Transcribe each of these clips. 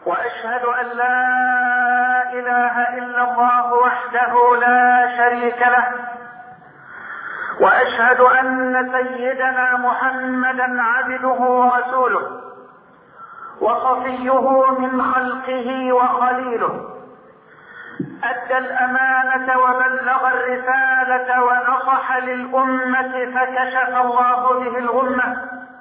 وأشهد أن لا إله إلا الله وحده لا شريك له، وأشهد أن سيدنا محمدا عبده ورسوله وصفيه من خلقه وخليله، أدى الأمانة وبلغ الرسالة ونصح للأمة فكشف الله به الغمة،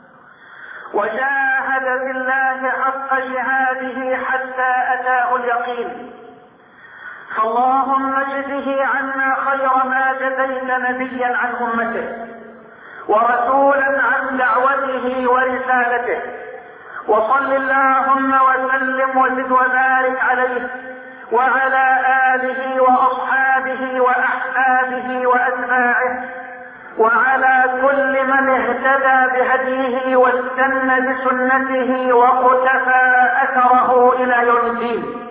وجاهد في الله حق جهاده حتى أتاه اليقين. فاللهم اجزه عنا خير ما جزيت نبيا عن أمته ورسولا عن دعوته ورسالته، وصل اللهم وسلم وزد وبارك عليه وعلى آله وأصحابه وأحبابه وأتباعه وعلى كل من اهتدى بهديه واستنى بسنته واقتفى أثره إلى يوم الدين.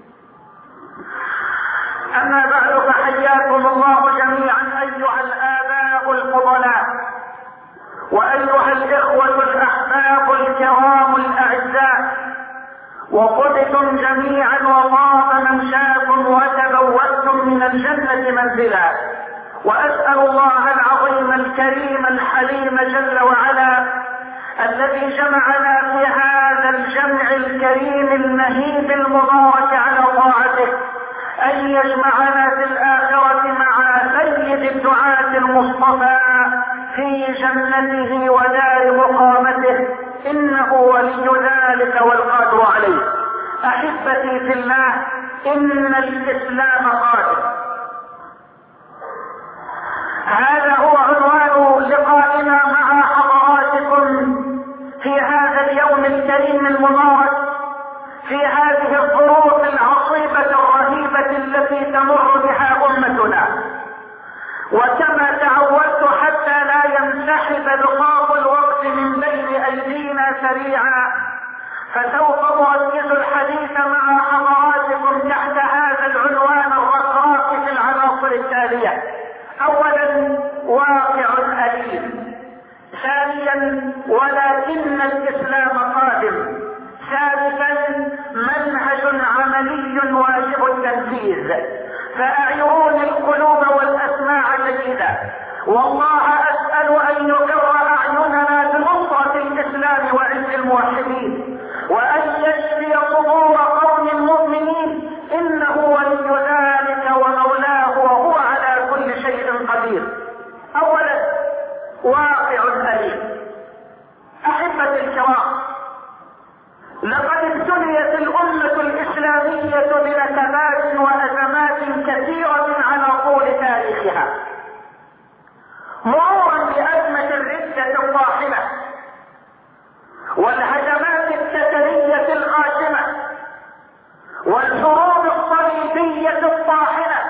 أما بعد، فحياكم الله جميعا أيها الآباء الفضلاء وأيها الإخوة الأحباب الكرام الأعزاء، وطبتم جميعا وطاب ممشاكم وتبوأتم من الجنة منزلا، وأسأل الله العظيم الكريم الحليم جل وعلا الذي جمعنا في هذا الجمع الكريم المهيب المبارك على طاعته أن يجمعنا في الآخرة مع سيد الدعاة المصطفى في جنته ودار مقامته، إنه ولي ذلك والقادر عليه. أحبتي في الله، إن الإسلام قادم. هذا هو عنوان لقائنا مع حضراتكم في هذا اليوم الكريم المبارك، في هذه الظروف العصيبة الرهيبة التي تمر بها أمتنا. وكما تعودت حتى لا ينسحب لقاط الوقت من بين أيدينا سريعا، فسوف أركز الحديث مع حضراتكم تحت هذا العنوان الرقراق في العناصر التالية: أولا، واقع أليم. ثانيا، ولكن الإسلام قادم. ثالثا، منهج عملي واجب التنفيذ. فأعيروني القلوب والأسماع جيدا، والله أسأل أن يقر أعيننا بنصرة الإسلام وعز الموحدين، وأن يشفي صدور قوم المؤمنين، إنه ولي ذلك ومولاه وهو على كل شيء قدير. أولا، واقع أليم. أحبتي الكرام، لقد ابتليت الأمة الإسلامية بنكبات وأزمات كثيرة على طول تاريخها، مرورا بأزمة الردة الطاحنة والهجمات التترية الغاشمة والحروب الصليبية الطاحنة.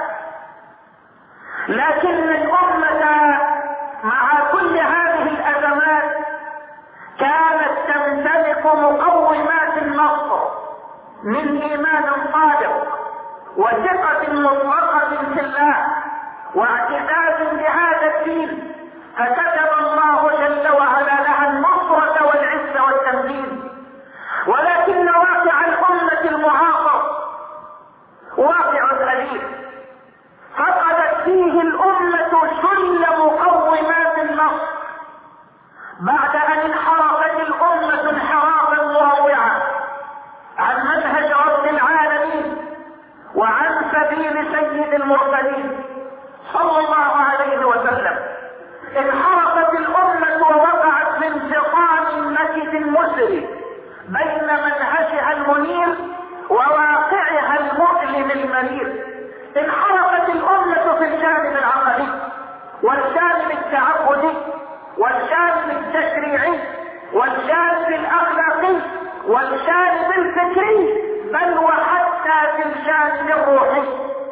لكن الأمة مع كل هذه الأزمات كانت تمتلك مقومات النصر من إيمان صادق وثقة مطلقة في الله واعتزاز بهذا الدين، فكتب الله جل وعلا لها النصرة والعزة والتمكين. ولكن واقع الأمة المعاصر واقع أليم، فقدت فيه الأمة كل مقومات النصر بعد أن انحرفت الأمة انحرافا مروعا عن منهج رب العالمين وعن سبيل سيد المرسلين صلى الله عليه وسلم. انحرفت الأمة ووقعت في انفصام نكد مسري بين منهجها المنير وواقعها المؤلم المرير. انحرفت الأمة في الجانب العقدي والجانب التعبدي والجانب التشريعي والجانب الأخلاقي والجانب الفكري، بل وحتى في الجانب الروحي.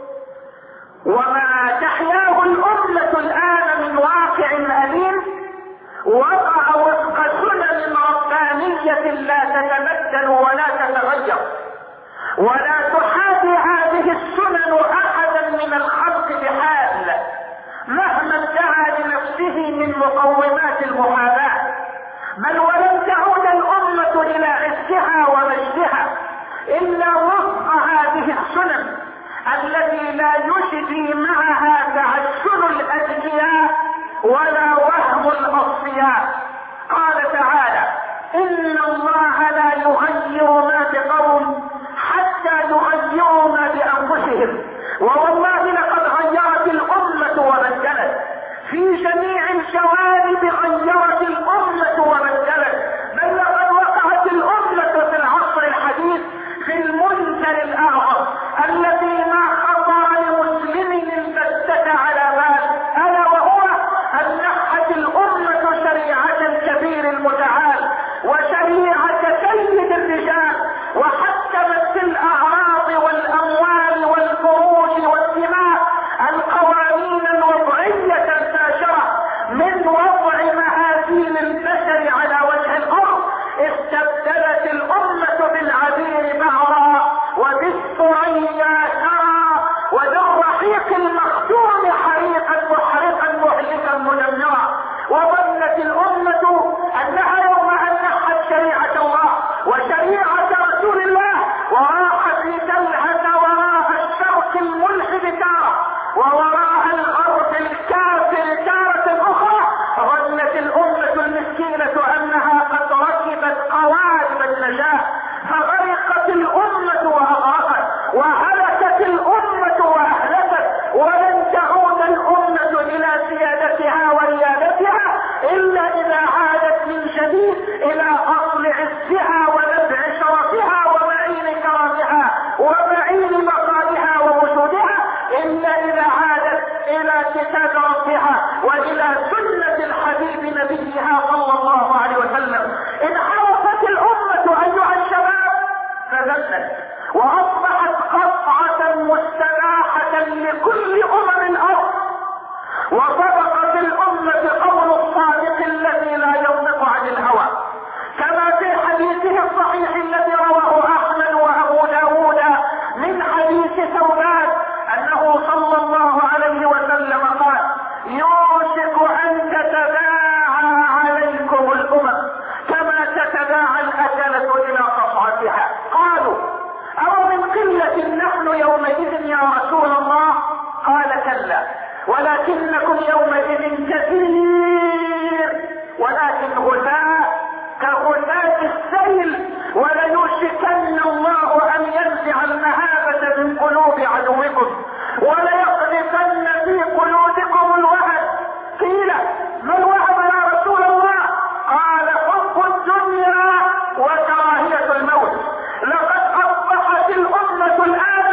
وما تحياه الأمة الآن من واقع أليم وقع وفق سنن ربانية لا تتبدل ولا تتغير، ولا تحاذي هذه السنن أحدا من الخلق بحال مهما ادعى لنفسه من مقومات المحاذاة. بل ولن تعود الأمة إلى عزها ومجدها إلا وفق هذه السنن التي لا يجدي معها تعسل الأذكياء ولا وهم الأصفياء. قال تعالى: إن الله لا يغير ما بقوم حتى يغيروا ما بأنفسهم، ووالله لقد غيرت الأمة وبدلت في جميع الجوانب، غيرت الأمة وبدلت، بل لقد وقعت الأمة في العصر الحديث في المنكر الأعظم الذي ما خطر لمسلم البتة على بال، ألا وهو أن نحت الأمة شريعة الكبير المتعال وشريعة سيد الرجال، وحكمت في الأعراض والأموال والفروج والدماء القوانين الوضعية الفاشرة من وضع مآثيل البشر على وجه الأرض. استبدلت الأمة بالعبير بعرا وبالثريا ثرى وبالرحيق المختوم حريقا محرقا مهلكا مدمرا. وظنت الأمة أنها يوم أن نحت شريعة الله وشريعة رسول الله وراحت لتلهث وراء الشرق الملحد تارة ووراء الغرب الكافر تارة أخرى، ظنت الأمة المسكينة أنها قد ركبت قوارب النجاة، فغرقت الأمة وأغرقت، وهلكت الأمة وأهلكت، ولن تعود الأمة إلى سيادتها وريادتها إلا إذا عادت من جديد إلى أصل عزها ونبع شرفها ومعين كرامها ومعين بقائها ووجودها، إلا إذا عادت إلى كتاب ربها وإلى سنة الحبيب نبيها صلى الله عليه وسلم. انحرفت الأمة أيها الشباب فذلت وأصبحت قطعة مستباحة لكل أمم الأرض، وصدق في الأمة قول الصادق الذي لا ينطق عن الهوى، كما في حديثه الصحيح الذي رواه أحمد وأبو داود من حديث ثوبان أنه صلى الله عليه وسلم قال: يوشك أن تتداعى عليكم الأمم كما تتداعى الأكلة إلى قصعتها. قالوا: أو من قلة نحن يومئذ يا رسول الله؟ قال: كلا، ولكنكم يومئذ كثير، ولكن غثاء كغثاء السيل، وليوشكن الله أن ينزع المهابة من قلوب عدوكم وليقذفن في قلوبكم الوهن. قيل: ما الوهن يا رسول الله؟ قال: حب الدنيا وكراهية الموت. لقد أصبحت الأمة الآن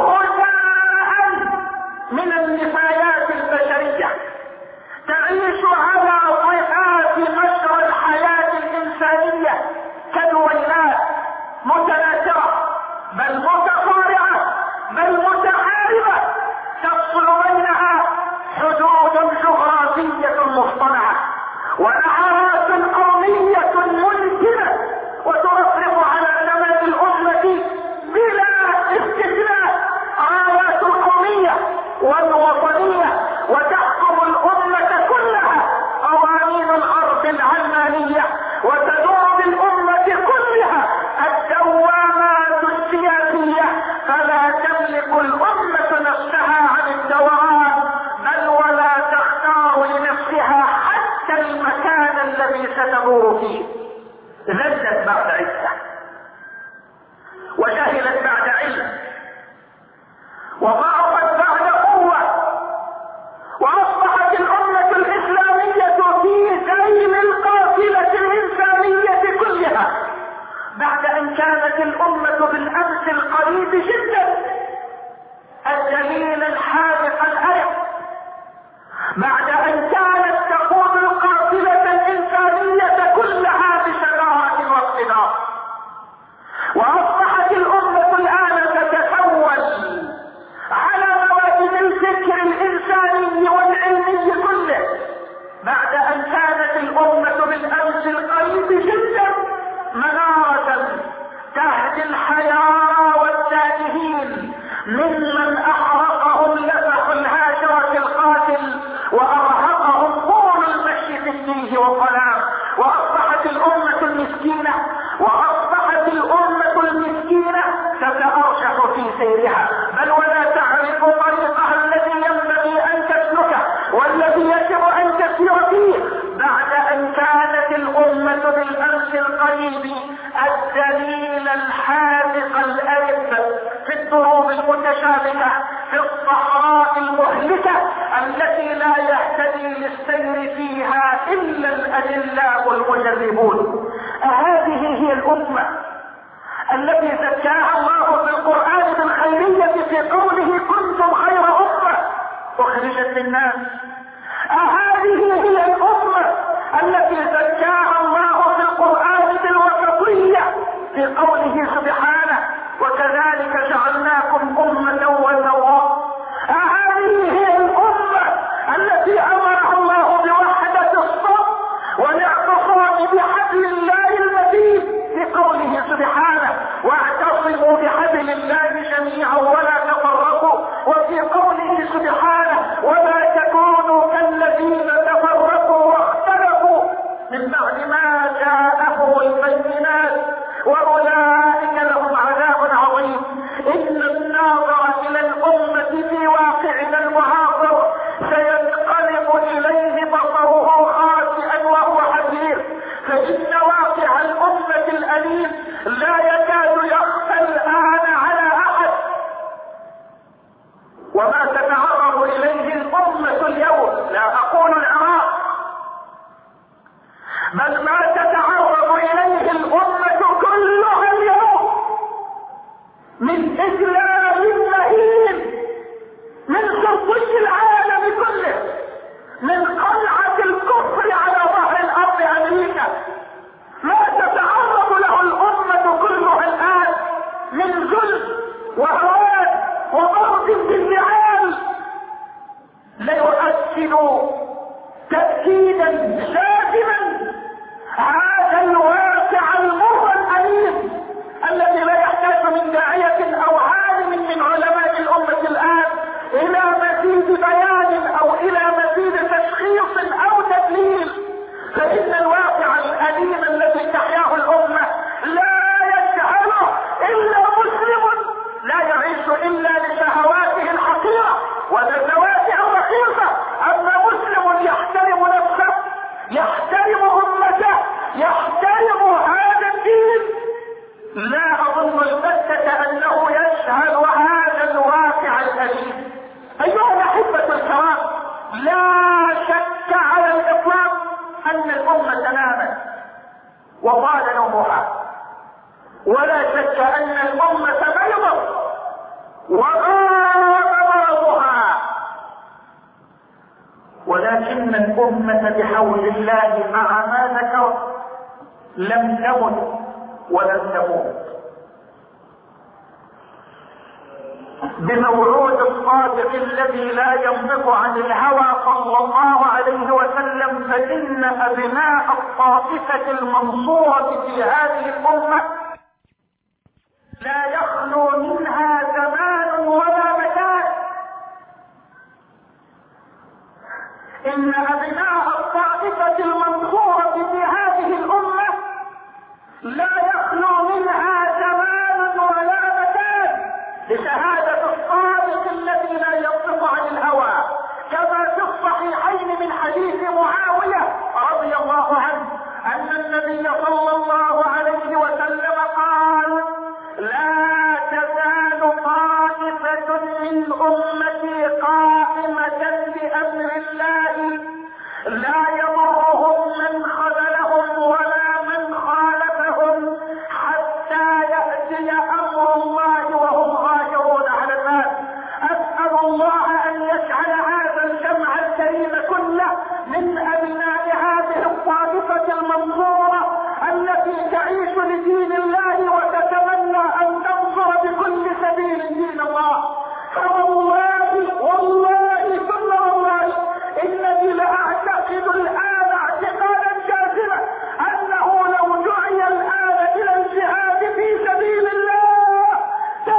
غثاء من النفايات البشرية، تعيش على ضفاف مجرى الحياة الإنسانية كالويلات، متناثرة بل متصارعة بل متحاربة، تفصل بينها حدود جغرافية مصطنعة ونعرات قومية منتنة، وترفرف على زمن الأمة بلا استثناء رايات القومية والوطنية، وتحكم الأمة كلها قوانين الأرض العلمانية، وتدور بالأمة كلها الدوامات السياسية، فلا تملك الأمة نفسها عن الدوران، بل ولا تختار لنفسها حتى المكان الذي ستدور فيه. ذلت بعد عزة وجهلت بعد علم وضعفت بعد قوة، وأصبحت الأمة الإسلامية في ذيل القافلة الإنسانية كلها، بعد أن كانت الأمة بالأمس القريب جدا الجليل الحاذق الأرق، بعد أن كانت تقود القافلة الإنسانية كلها بشجاعة واقتدار، وأصبحت الأمة الآن تتحول على موازين الفكر الإنساني والعلمي كله، بعد أن كانت الأمة بالأمس القريب جدا منارة تهدي الحياة والتائهين ممن أحرقهم لفح الهاجرة القاتل وأرهقهم طول المشي في التيه والظلام. وأصبحت الأمة المسكينة لسيرها، بل ولا تعرف طريقها الذي ينبغي ان تسلكه والذي يجب ان تسير فيه، بعد ان كانت الامة بالامس القريب الدليل الحاذق الارث في الدروب المتشابكة، في الصحراء المهلكة التي لا يهتدي للسير فيها الا الادلاء المجربون. هذه هي الامة التي زكاها الله في القرآن بالخيرية في قوله كنتم خير أمة أخرجت للناس. هذه هي الأمة التي زكاها الله في القرآن بالوسطية في قوله سبحانه وكذلك جعلناكم أمة وسطا. هذه هي الأمة التي أمرها الله بوحدة الصف والاعتصام بحبل الله المتين في قوله سبحانه واعتصموا بحبل الله جميعا ولا تفرقوا، وفي قوله سبحانه ولا تكونوا كالذين تفرقوا واختلفوا من بعد ما جاءهم البينات واولئك لهم عذاب عظيم. ان الناظر الى الامة في واقعنا المعاصر سينقلب اليه بصره خاسئا وهو حسير، فان واقع الامة الاليم لا يكاد يخفى الان على احد. وما تتعرض اليه الامة اليوم، لا اقول العراق، بل ما تتعرض اليه الامة كلها اليوم من اجلال مهين من سرطش العالم كله، من قلعة الكفر على ظهر الارض امريكا، ما تتعرض له الامة كلها الان من ظلم وهوان وضرب بالنعال، ليؤكد تأكيدا جازما هذا الواقع المر الأليم الذي لا يحتاج من داعية او عالم من علماء الامة الان الى مزيد بيان او الى مزيد تشخيص او تدليل، فان الواقع الاليم الذي تحياه الامة لا يجهله الا مسلم لا يعيش الا لشهواته الحقيرة ولذواته الرخيصة. اما مسلم يحترم نفسه، يحترم امته، يحترم هذا الدين، لا اظن البتة انه يجهل هذا الواقع الاليم. ايها الاحبة الكرام، لا شك على الاطلاق ان الامة نامت وطال نومها، ولا شك ان الامة بيضت وغاب مرضها، ولكن الامة بحول الله مع ما ذكر لم تمت ولن تموت. بموعود الصادق الذي لا ينطق عن الهوى صلى الله عليه وسلم، فإن أبناء الطائفة المنصورة في هذه الأمة لا يخلو منها زمان ولا مكان. إن أبناء الطائفة المنصورة في هذه الأمة لا يخلو منها زمان ولا مكان لشهادة الصادق الذي لا ينطق عن الهوى، كما في الصحيحين من حديث معاوية رضي الله عنه أن النبي صلى الله عليه وسلم قال لا تزال طائفة من أمتي قائمة بأمر الله لا يضرهم من خذلهم ولا من خالفهم حتى يأتي أمر الله وهم ظاهرون على الناس. أسأل الله أن يجعل هذا الجمع الكريم كله من أبناء هذه الطائفة المنصورة التي تعيش لدين الله وتتمنى أن تنصر بكل سبيل دين الله. فوالله والله ثم والله إنني لأعتقد الآن اعتقادا جازما أنه لو دعي الآن إلى الجهاد في سبيل الله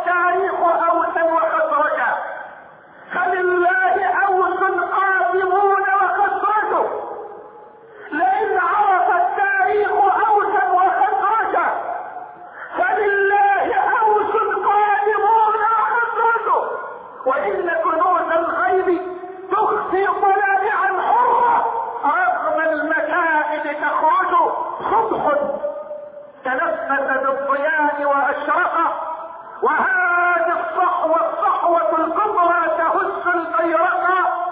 التاريخ أوسا وخزرجا، فلله أوس قادمون وخزرج. لئن عرف التاريخ أوسا وخزرجا فلله أوس قادمون وخزرج. وإن كنوز الغيب تخفي طلائعا حرة رغم المكائد تخرج. صبح تنفس بالضياء وأشرق، وهذه الصحوة الكبرى تهز البيرق.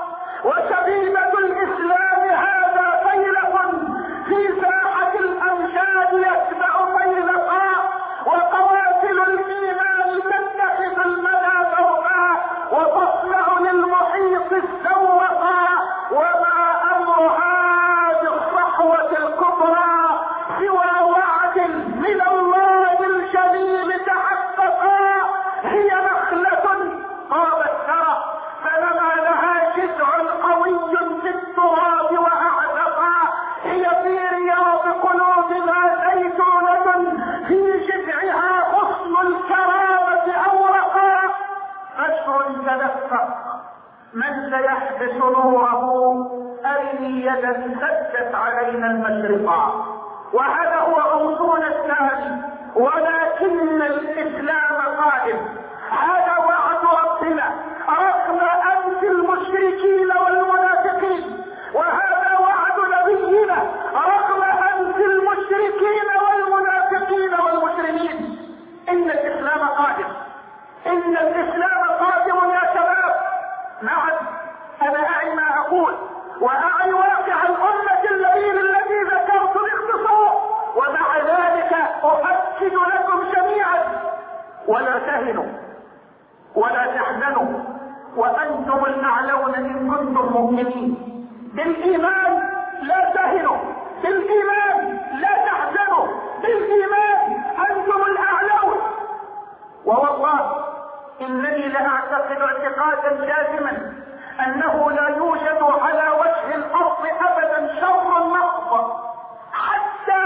وسبيلة الإسلام هذا فيلق في ساحة الأمجاد يتبع فيلقا، وقوافل الإيمان تتخذ المدى فوقا وتصنع للمحيط السوقا. وما أمر هذه الصحوة الكبرى سوى وعد من الله الجليل تحققا. هي نخلة طابت ثرى فلما لها جذع قوي في التراب وأعزقا. هي في رياض قلوبنا زيتونة في جذعها حسن الكرامة أورقا. أشهر تدفق من سيحبس نوره أرني يدا سدت علينا المشرقا. وهذا هو غوصون الثاني، ولكن الإسلام قائم. هذا وعد ربنا رغم أنف المشركين والمنافقين، وهذا وعد نبينا رغم أنف المشركين والمنافقين والمجرمين. إن الإسلام قادم، إن الإسلام قادم يا شباب. نعم، أنا أعي ما أقول وأعي واقع الأمة الليل الذي ذكرت باختصار، ومع ذلك أؤكد لكم جميعا: ولا تهنوا ولا تحزنوا وأنتم الأعلون إن كنتم مؤمنين. بالإيمان لا تهنوا، بالإيمان لا تحزنوا، بالإيمان أنتم الأعلون. ووالله إنني لأعتقد اعتقادا جازما أنه لا يوجد على وجه الأرض أبدا شر محض، حتى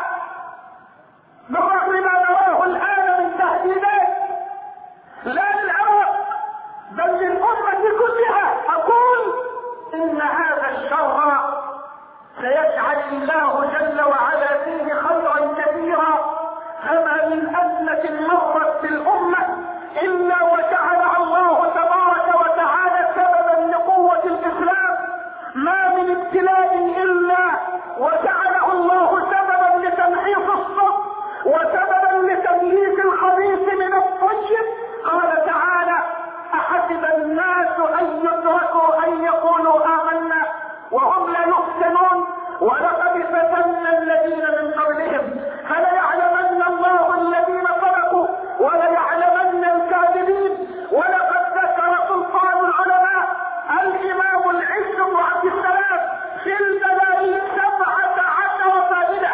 بالرغم ما نراه الآن من تهديدات لا للعراق بل للأمة كلها. أقول إن هذا الشر سيجعل الله جل وعلا فيه خيرا كثيرا. فما من أزمة مرت بالأمة إلا وجعل الله تبارك وتعالى سببا لقوة الإسلام. ما من ابتلاء إلا وجعله الله سببا لتمحيص الصف وسببا لتمييز الخبيث من الطيب. قال تعالى: أحسب الناس أن يتركوا أن يقولوا آمنا وهم لا يفتنون ولقد فتنا الذين من قبلهم فليعلمن الله الذين صدقوا وليعلمن الكاذبين. ولقد ذكر سلطان العلماء الإمام العز بن عبد السلام في الدلائل 17 فائدة،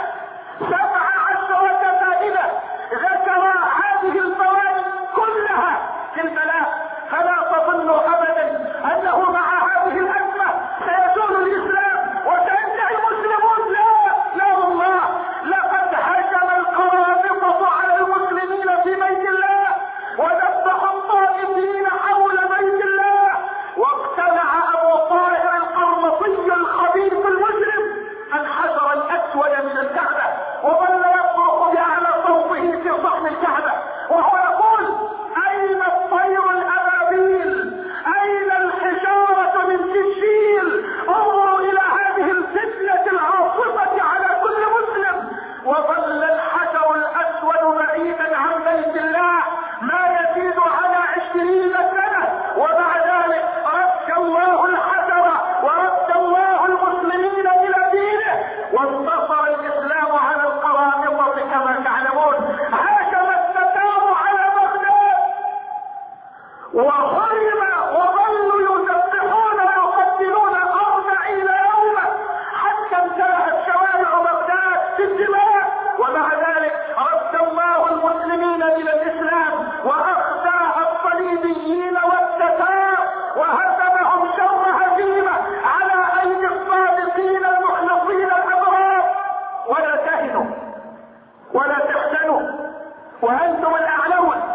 17 فائدة ذكر هذه الفوائد كلها في البلاء. فلا تظنوا أبدا أنه مع هذه الأزمة سيزول الإسلام وسينتهي المسلمون. لا والله، لقد هجم القرامطة على المسلمين في بيت الله وذبحوا الطائفين حول بيت الله، واقتلع أبو طاهر القرمطي الخبيث المجرم الحجر الأسود من الكعبة وظل يصرخ بأعلى صوته في صحن الكعبة وهو يقول: أين الطير الأبابيل؟ أين الحجارة من سجيل؟ انظروا إلى هذه الفتنة العاصفة على كل مسلم. وظل الحجر الأسود بعيدا عن بيت الله ما يزيد على 20 سنة، ومع ذلك رد الله الحجر ورد الله المسلمين إلى دينه وانتصر الإسلام على القرامطة كما تعلمون. هاجم التتار على بغداد وخرم وظلوا يسبحون ويقتلون 40 يوما حتى امتلأت شوارع بغداد بالدماء، ومع ذلك رد الله المسلمين إلى الإسلام وأخزى الصليبيين والتتار وهزمهم شر هزيمة على أيدي الصادقين المخلصين الأبرار. ولا تهنوا ولا تحزنوا وأنتم الأعلون.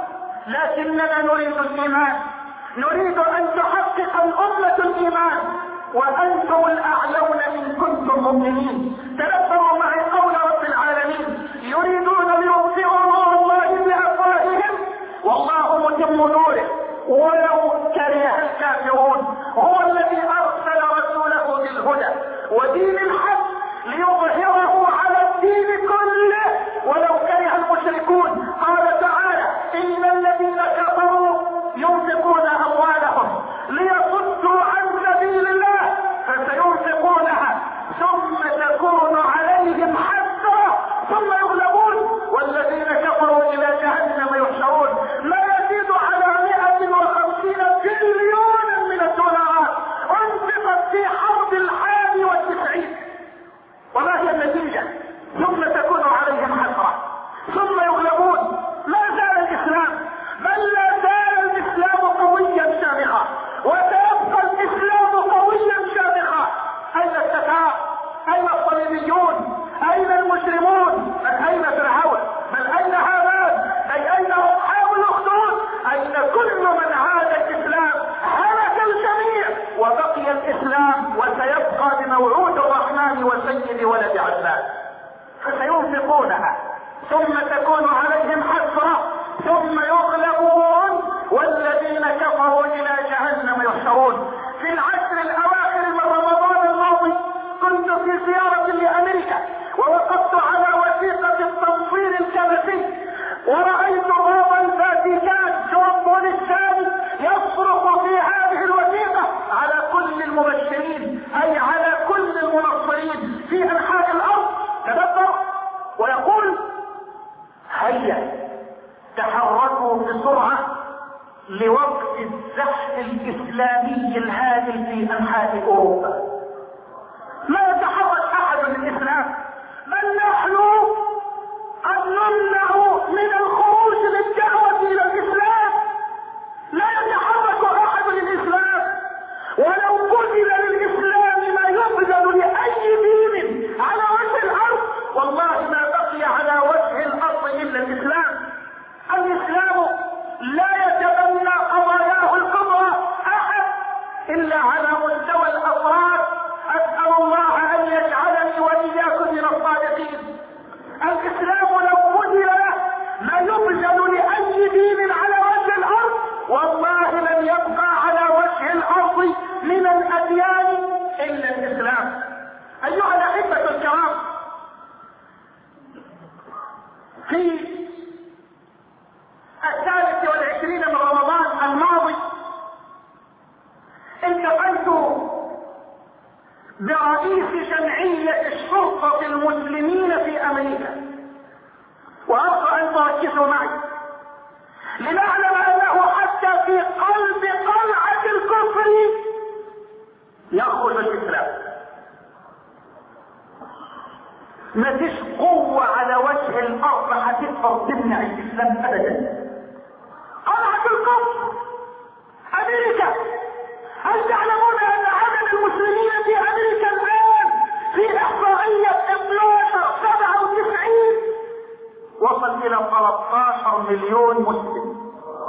لكننا نريد الايمان، نريد ان تحقق الامة الايمان، وانتم الاعلون ان كنتم مؤمنين. تدبروا معي قول رب العالمين: يريدون ليطفئوا نور الله بافواههم والله متم نوره ولو كره الكافرون. هو الذي ارسل رسوله بالهدى ودين الحق ليظهره على الدين كله ولو كره المشركون. قال تعالى: ان الذين كفروا ينفقون اموالهم ليصدوا عن سبيل الله فسينفقونها ثم تكون عليهم حسرة ثم يغلبون والذين كفروا الى جهنم يحشرون. ما يزيد على 150 بليون من الدولارات انفقت في حرب 91. وما هي النتيجة؟ ثم تكون عليهم حسرة ثم يغلبون. ما زال الاسلام، بل لا زال الاسلام قويا شامخا، وسيبقى الاسلام قويا شامخا. اين التتار؟ اين الصليبيون؟ اين المسلمون؟ بل اين فرعون؟ بل اين هامان؟ اي اين اصحاب الاخدود؟ اين كل من عاد الاسلام؟ هلك الجميع وبقي الاسلام وسيبقى بموعود الرحمن وسيد ولد عدنان. فسينفقونها ثم تكون عليهم حسرة ثم يغلبون والذين كفروا الى جهنم يحشرون. في العشر الاواخر من رمضان الماضي كنت في زيارة لامريكا ووقفت على وثيقة التنصير الكنسي ورأيت بابا الفاتيكان جون بول الثاني يصرخ في هذه الوثيقة على كل المبشرين اي على كل المنصرين في انحاء الارض. تدبر ويقول: هيا تحركوا بسرعة لوقف الزحف الاسلامي الهائل في انحاء اوروبا. لا يتحرك احد للاسلام، بل نحن قد نمنع من الخروج للدعوة الى الاسلام. لا يتحرك احد للاسلام، ولو بذل للاسلام ما يبذل لاي دين على وجه الارض والله ما بقي على وجه الارض الا الاسلام. الاسلام لا يتبنى قضاياه الكبرى احد الا على مستوى الافراد. اسال الله ان يجعلني واياكم من الصادقين. الاسلام لو بذل له ما يبذل لاي دين على وجه الارض والله لن يبقى على وجه الارض من الاديان الا الاسلام. ايها الاحبه الكرام، في 23 من رمضان الماضي التقيت برئيس جمعية الشرطة المسلمين في امريكا، وارجو ان تركزوا معي لنعلم انه حتى في قلب قلعة الكفر يخرج الاسلام. ما فيش قوة على وجه الارض هتقدر تمنع الاسلام ابدا. قلعة الكفر امريكا. هل تعلمون ان عدد المسلمين في امريكا الان في احصائية 1297 وصل الى 13 مليون مسلم.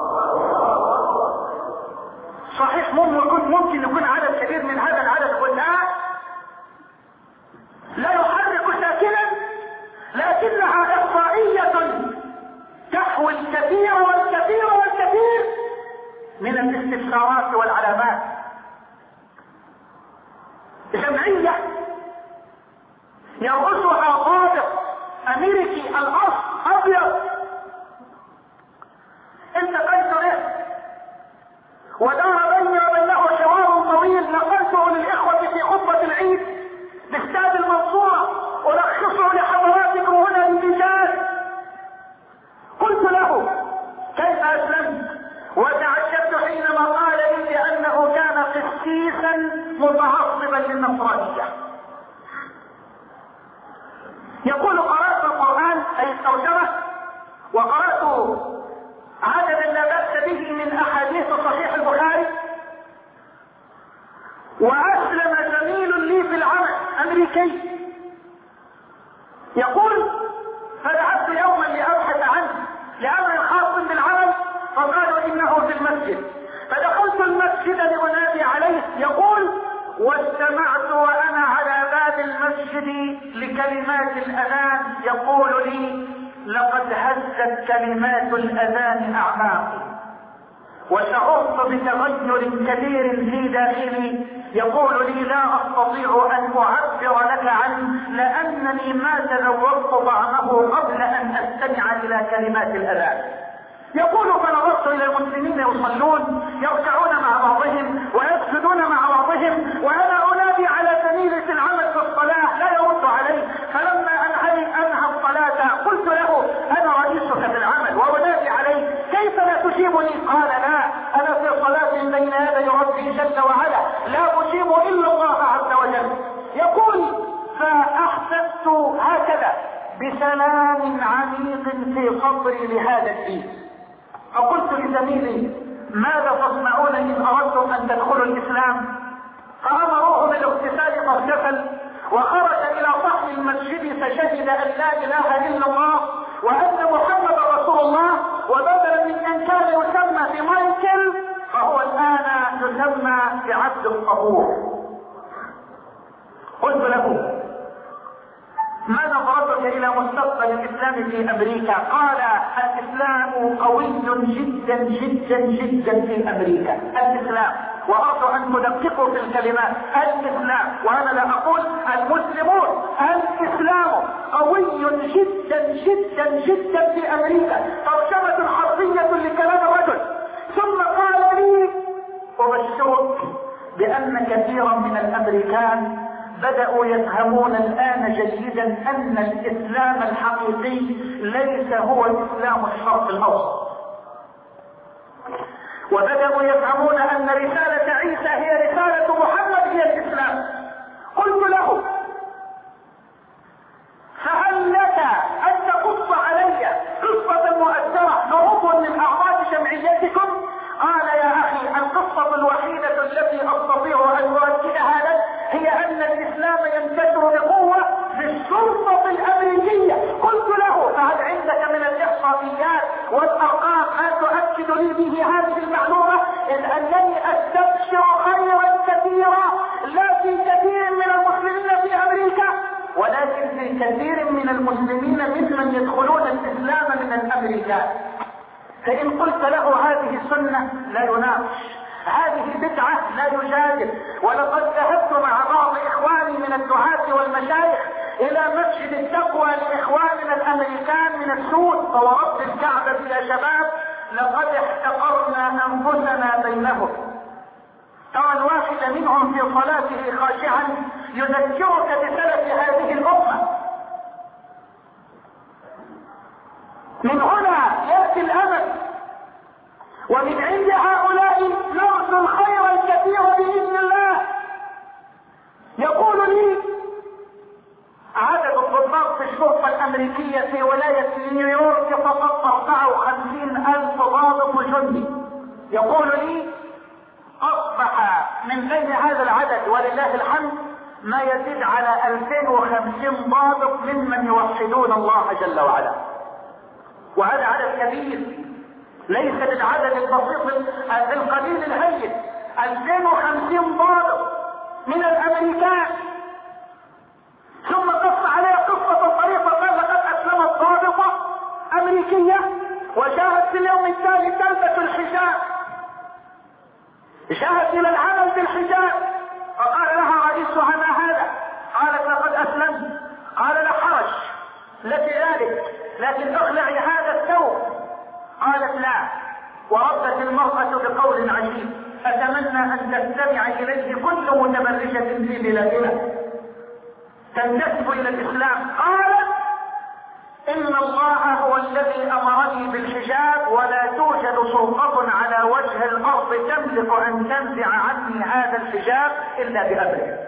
صحيح ممكن يكون عدد كبير من هذا العدد كلها لا يحرك ساكنا، لكنها احصائية تحوي الكثير والكثير والكثير من الاستفسارات والعلامات. جمعية يرأسها ضابط امريكي الاصل ابيض التقيت به ودار بيني وبينه حوار طويل نقلته للاخوة في خطبة العيد باستاد المنصورة ألخصه لحضراتكم هنا بمثال. قلت له: كيف أسلمت؟ وتعجبت حينما قال لي أنه كان قسيسا متعصبا للنصرانية. يقول: قرأت القرآن أي الترجمة وقرأت عددا لا بأس به من أحاديث صحيح البخاري، وأسلم زميل لي في العمل أمريكي. يقول: فذهبت يوما لأبحث عنه لأمر خاص بالعمل، فقال واستمعت وأنا على باب المسجد لكلمات الأذان يقول لي: لقد هزت كلمات الأذان أعماقي، وشعرت بتغير كبير في داخلي يقول لي: لا أستطيع أن أعبر لك عنه، لأنني ما تذوقت طعمه قبل أن أستمع إلى كلمات الأذان. يقول: فنظرت إلى المسلمين يصلون يركعون مع بعضهم ويسجدون مع بعضهم، وأنا أنادي على زميلي في العمل في الصلاة لا يرد علي، فلما أنهى الصلاة قلت له: أنا رئيسك في العمل وأنادي عليه، كيف لا تجيبني؟ قال: لا، أنا في صلاة بين يدي ربي جل وعلا، لا أجيب إلا الله عز وجل. يقول: فأحسست هكذا بسلام عميق في صدري لهذا الدين، فقلت لزميلي: ماذا تصنعون إن أردتم أن تدخلوا الإسلام؟ فأمروه بالاغتسال فاغتسل وخرج إلى صحن المسجد فشهد أن لا إله إلا الله وأن محمد رسول الله، وبدلا من أن كان يسمى بمايكل فهو الآن يسمى بعبد الطهور. قلت له: ما نظرتك إلى مستقبل الإسلام في أمريكا؟ قال: الإسلام قوي جدا جدا جدا في أمريكا. الإسلام، وأرجو أن تدققوا في الكلمات، الإسلام، وأنا لا أقول المسلمون، الإسلام قوي جدا جدا جدا في أمريكا. ترجمة حرفية لكلام الرجل. ثم قال لي: أبشرك بأن كثيرا من الأمريكان بدأوا يفهمون الآن جيدا أن الإسلام الحقيقي ليس هو إسلام الشرق الأوسط، وبدأوا يفهمون أن رسالة عيسى هي رسالة محمد هي الإسلام. قلت له: فهل لك أن تقص علي قصة مؤثرة لعضو من أعضاء جمعيتكم؟ قال: يا أخي، القصة الوحيدة التي أستطيع أن أؤكدها لك هي أن الإسلام ينتشر بقوة في الشرطة الأمريكية. قلت له: فهل عندك من الإحصائيات والأرقام ما تؤكد لي به هذه المعلومة؟ إذ أنني أستبشر خيرا كثيرا لا في كثير من المسلمين في أمريكا، ولكن في كثير من المسلمين ممن يدخلون الإسلام من الأمريكان. فإن قلت له هذه سنة لا يناقش، هذه بدعة لا يجادل. ولقد ذهبت مع بعض إخواني من الدعاة والمشايخ إلى مسجد التقوى لإخواننا الأمريكان من السود، فورب الكعبة يا شباب لقد احتقرنا أنفسنا بينهم. ترى الواحد منهم في صلاته خاشعا يذكرك بسلف هذه الأمة. من هنا يأتي الأمل، ومن عند هؤلاء نرجو الخير الكثير بإذن الله. يقول لي: عدد الضباط في الشرطة الأمريكية في ولاية نيويورك فقط 54,000 ضابط وجندي. يقول لي: أصبح من بين هذا العدد ولله الحمد ما يزيد على 2050 ضابط ممن يوحدون الله جل وعلا، وهذا عدد كبير ليس بالعدد البسيط القليل الهين. 2050 ضابط من الأمريكان. ثم قص عليه قصة طريقة، قال: لقد أسلمت ضابطة أمريكية وجاءت في اليوم التالي تلبس الحجاب، جاءت إلى العمل بالحجاب، فقال لها رئيسها: ما هذا؟ قالت: لقد أسلمت. قال: لا حرج لك ذلك، لكن اخلعي هذا الثوب. قالت: لا. وردت المرأة بقول عجيب: أتمنى أن تستمع إليه كل متبرجة في بلادنا تنتسب إلى الإسلام. قالت: إن الله هو الذي أمرني بالحجاب، ولا توجد سلطة على وجه الأرض تملك أن تنزع عني هذا الحجاب إلا بأمره.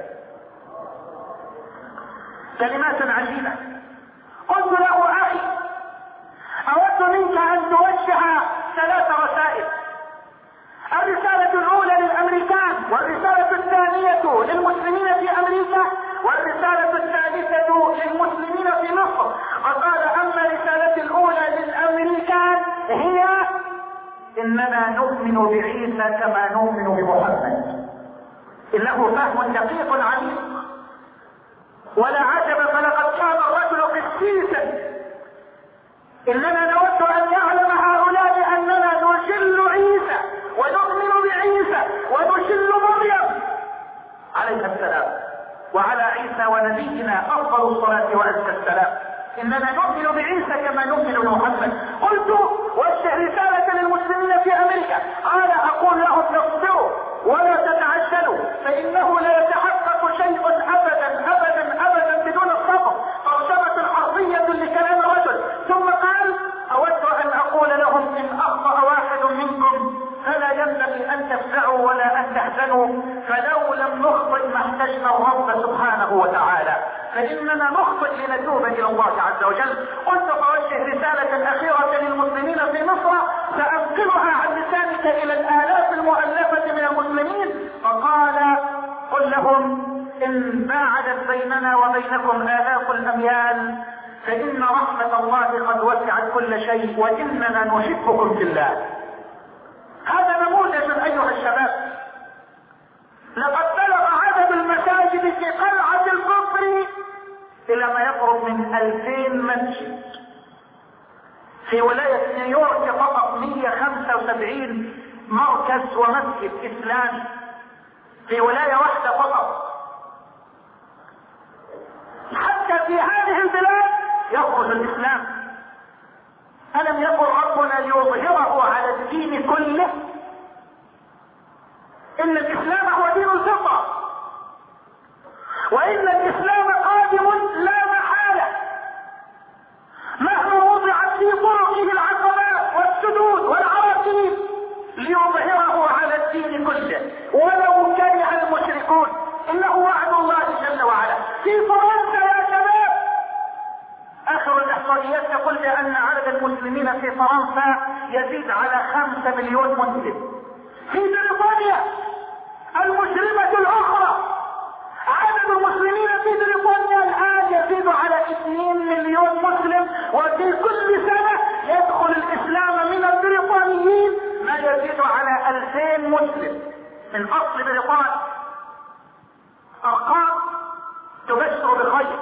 كلمات عجيبة. قلت له: أخي، أود منك أن توجه 3 رسائل. الرسالة الأولى للأمريكان، والرسالة الثانية للمسلمين في أمريكا، والرسالة الثالثة للمسلمين في مصر. فقال: أما الرسالة الأولى للأمريكان هي: إننا نؤمن بعيسى كما نؤمن بمحمد. انه فهم دقيق عميق. ولا عجب، فلقد كان الرجل قسيسا. اننا نود ان يعلم هؤلاء اننا نجل عيسى ونؤمن بعيسى ونجل مريم عليه السلام، وعلى عيسى ونبينا افضل الصلاة وازكى السلام. اننا نؤمن بعيسى كما نؤمن بمحمد. قلت وجه رسالة للمسلمين في امريكا، قال اقول لهم اصبروا ولا تتعجلوا، فانه لا يتحقق شيء ابدا ابدا ابدا بدون الصبر. ترجمة حرفية لكلام الرجل. ثم قال اود ان اقول لهم ان اخطأ واحد منكم فلا ينبغي ان تفزعوا ولا ان تحزنوا، فلو لم نخطئ ما احتجنا الرب سبحانه وتعالى، فاننا نخطئ لنتوب الى الله عز وجل. قلت فوجه رسالة اخيرة للمسلمين في مصر سانقلها عن لسانك الى الالاف المؤلفة من المسلمين. فقال قل لهم ان باعدت بيننا وبينكم الاف الاميال فان رحمة الله قد وسعت كل شيء واننا نحبكم في الله. هذا نموذج ايها الشباب. لقد بلغ عدد المساجد في قلعة الكفر الى ما يقرب من 2000 مسجد. في ولاية نيويورك فقط 175 مركز ومسجد اسلامي في ولاية واحدة فقط. حتى في هذه البلاد يخرج الاسلام. ألم يقل ربنا ليظهره على الدين كله؟ إن الإسلام هو دين الفطرة، وإن الإسلام قادم لا محالة مهما وضعت في طرقه العقبات والسدود والعراقيل ليظهره على الدين كله ولو كره المشركون. إنه وعد الله جل وعلا. في فرنسا يا شباب اخر الاحصائيات تقول بان عدد المسلمين في فرنسا يزيد على 5 مليون مسلم. في بريطانيا المسلمة الاخرى عدد المسلمين في بريطانيا الان يزيد على 2 مليون مسلم، وفي كل سنة يدخل الاسلام من البريطانيين ما يزيد على 2000 مسلم من اصل بريطانيا. ارقام تبشر بخير.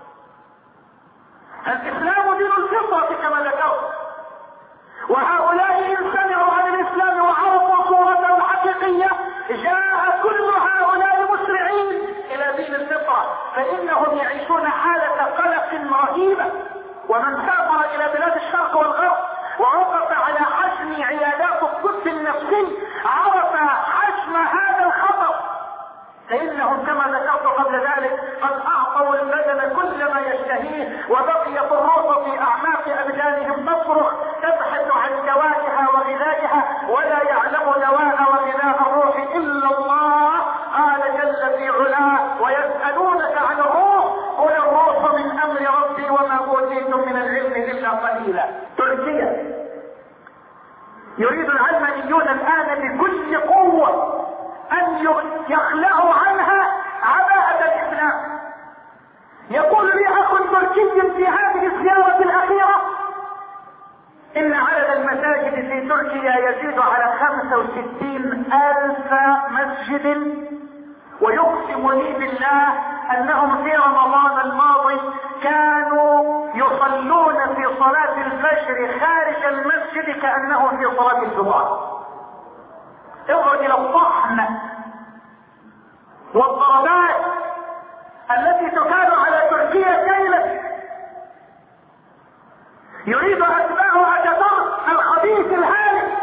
الاسلام دين الفطرة كما ذكرت، وهؤلاء ان سمعوا عن الاسلام وعرفوا صورته الحقيقية جاء كل هؤلاء مسرعين الى دين الفطرة، فانهم يعيشون حالة قلق رهيبة. ومن سافر الى بلاد الشرق والغرب ووقف على حجم عيادات الطب النفسي عرف حجم هذا الخطر، فإنهم كما ذكرت قبل ذلك قد أعطوا البدن كل ما يشتهيه، وبقيت الروح في أعماق أبدانهم تصرخ تبحث عن دوائها وغذائها، ولا يعلم دواء وغذاء الروح إلا الله. قال جل في علاه ويسألونك عن الروح قل الروح من أمر ربي وما أوتيتم من العلم إلا قليلا. تركيا يريد العلمانيون الآن بكل قوة أن يخلعوا عنها عباءة الإسلام. يقول لي أخ تركي في هذه الزيارة الأخيرة إن عدد المساجد في تركيا يزيد على 65,000 مسجد، ويقسم لي بالله أنهم في رمضان الماضي كانوا يصلون في صلاة الفجر خارج المسجد كأنه في صلاة الفطار. انظر الى الطحن والضربات التي تكاد على تركيا كيلا. يريد اتباع اتباع الخبيث الهالك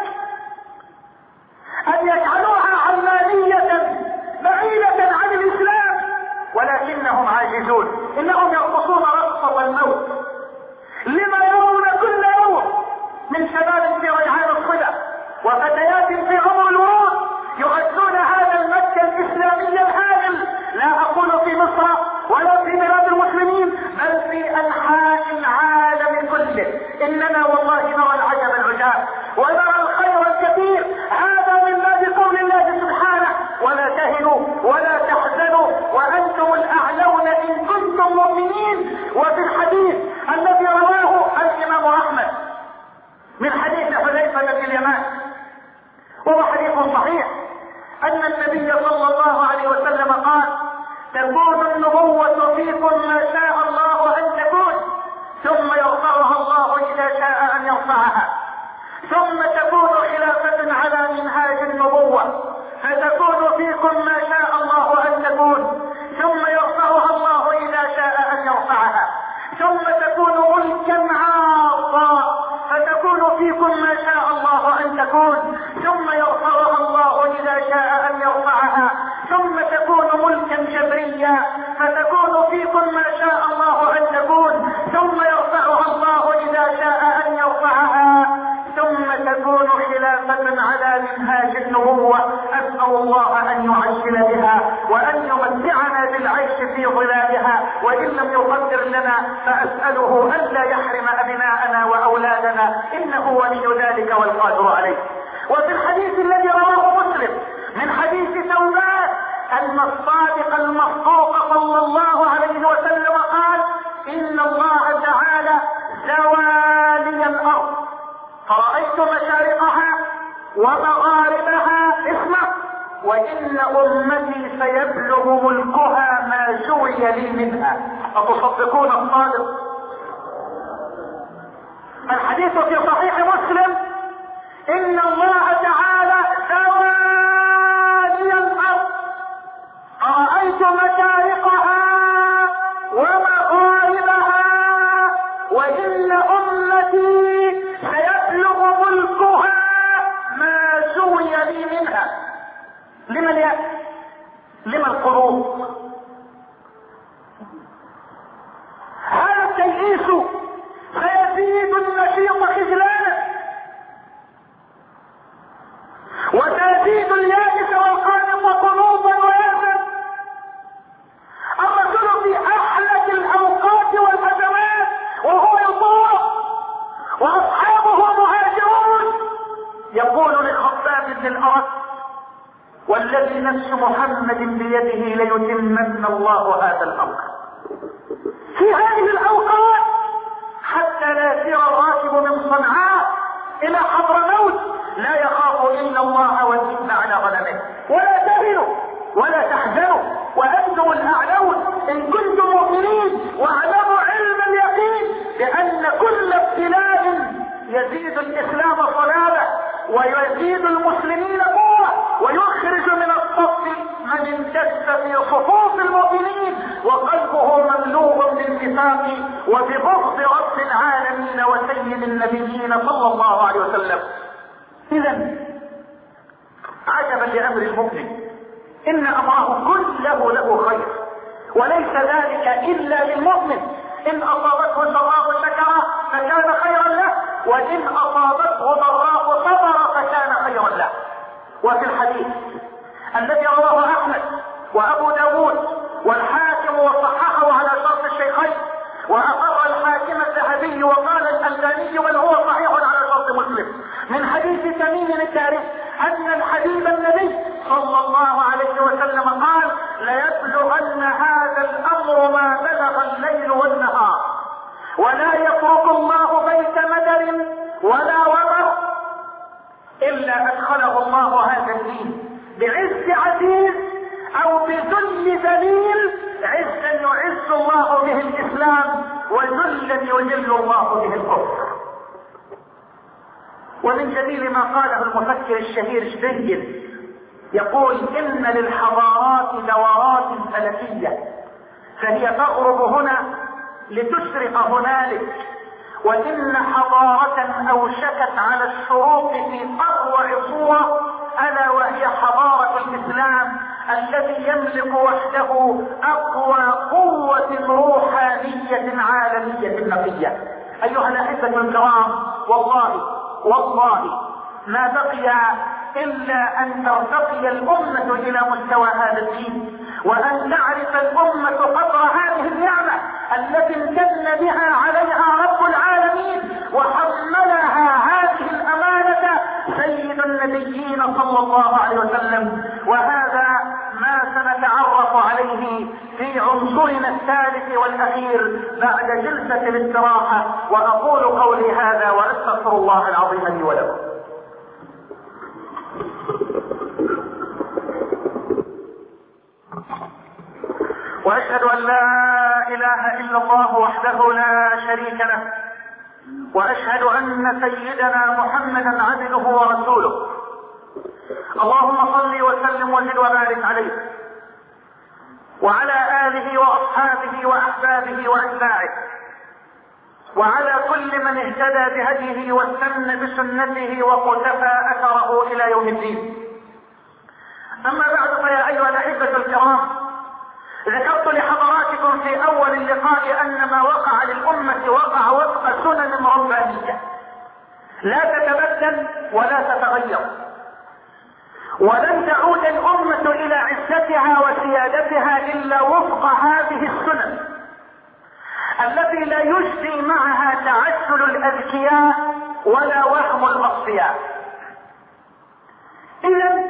ان يجعلوها علمانية بعيدة عن الاسلام، ولكنهم عاجزون. انهم يرقصون رقصة الموت. لما يرون كل يوم من شباب في ريعان الصلة وفتيات في عمر الورود يغذون هذا المجد الاسلامي الهائل، لا اقول في مصر ولا في بلاد المسلمين بل في انحاء العالم كله. اننا والله نرى العجب العجاب ونرى الخير الكثير. هذا من باب قول الله سبحانه ولا تهنوا ولا تحزنوا وانتم الاعلون ان كنتم مؤمنين. وفي الحديث الذي رواه الامام احمد من حديث حذيفة بن اليمان وهو حديث صحيح أن النبي صلى الله عليه وسلم قال: تكون النبوة فيكم ما شاء الله أن تكون، ثم يرفعها الله إذا شاء أن يرفعها، ثم تكون خلافة على منهاج النبوة فتكون فيكم ما شاء الله أن تكون، ثم يرفعها الله إذا شاء أن يرفعها، ثم تكون ملكا عاصا فتكون فيكم ما شاء الله أن تكون، ثم يرفعها الله إذا شاء أن يرفعها، ثم تكون ملكا جبريا فتكون فيكم ما شاء الله أن تكون، ثم يرفعها الله إذا شاء أن يرفعها، ثم تكون خلافة على منهاج النبوة. أسأل الله أن يعجل بها وأن يمتعنا بالعيش في ظلالها، وإن لم يقدر لنا فأسأله ألا يحرم أبناءنا وأولادنا، إنه ولي ذلك والقادر عليه. وفي الحديث الذي رواه مسلم من حديث ثوبان أن الصادق المصدوق صلى الله عليه وسلم قال: إن الله تعالى زوالي الأرض فرأيت مشارقها ومغاربها، اسمع، وإن أمتي سيبلغ ملكها ما زوي لي منها. أتصدقون الصادق؟ الحديث في صحيح مسلم: إن الله تعالى زوالي الأرض فرأيت مشارقها ومغاربها وإن أمتي سيبلغ ملكها ما زوي لي منها. لمن يأتي؟ لمن القلوب؟ هذا التيئيس سيزيد النشيط خذلانا وتزيد اليائس والقانط قلوبا ويأسا. الرجل في أحلك الأوقات والأزمات وهو يطوف وأصحابه مهاجرون يقول لخباب بن الأرت: والذي نفس محمد بيده ليتمن الله هذا الأمر. في هذه الأوقات حتى لا يسير الراكب من صنعاء إلى حضرموت لا يخاف إلا الله والإثم على غنمه. ولا تهنوا ولا تحزنوا وأنتم الأعلون إن كنتم مؤمنين، واعلموا علم اليقين بأن كل ابتلاء يزيد الإسلام صلابة ويزيد المسلمين قوة ويخرج من الصف من امتد في صفوف المؤمنين وقلبه مملوء بالنفاق وببغض رب العالمين وسيد النبيين صلى الله عليه وسلم. إذا عجبا لأمر المؤمن، إن أمره كله له خير، وليس ذلك إلا للمؤمن. إن أصابته سراء شكر فكان خيرا له، وإن أصابته ضراء صبر فكان خيرا له. وفي الحديث الذي رواه أحمد وأبو داود والحاكم وصححه على شرط الشيخين، وأقر الحاكم الذهبي وقال الألباني بل هو صحيح على شرط مسلم، من حديث تميم الداري أن الحبيب النبي صلى الله عليه وسلم قال: ليبلغن هذا الأمر ما بلغ الليل والنهار، ولا يترك الله بيت مدر ولا وبر إلا أدخله الله هذا الدين بعز عزيز أو بذل ذليل، عزا يعز الله به الإسلام وذلا يذل الله به الكفر. ومن جميل ما قاله المفكر الشهير شبيل يقول: إن للحضارات دورات فلكية فهي تغرب هنا لتشرق هنالك، وإن حضارة أوشكت على الشروق في أروع صورة ألا وهي حضارة الإسلام الذي يملك وحده أقوى قوة روحانية عالمية نقية. أيها الأحبة الكرام، والله ما بقي إلا أن ترتقي الأمة إلى مستوى هذا الدين، وأن تعرف الأمة قدر هذه النعمة التي امتن بها عليها رب العالمين وحملها هذه الأمانة سيد النبيين صلى الله عليه وسلم. وهذا ما سنتعرف عليه في عنصرنا الثالث والأخير بعد جلسة الاستراحة. وأقول قولي هذا وأستغفر الله العظيم لي ولكم. واشهد ان لا اله الا الله وحده لا شريك له، واشهد ان سيدنا محمدا عبده ورسوله. اللهم صل وسلم وزد وبارك عليه وعلى اله واصحابه واحبابه واتباعه وعلى كل من اهتدى بهديه واستنى بسنته وقتفى اثره الى يوم الدين. اما بعد، فيا ايها الاحبه الكرام، ذكرت لحضراتكم في اول اللقاء ان ما وقع للامه وقع وفق سنن ربانيه لا تتبدل ولا تتغير، ولن تعود الامه الى عزتها وسيادتها الا وفق هذه السنن التي لا يجدي معها تعسل الاذكياء ولا وهم الاصفياء. اذا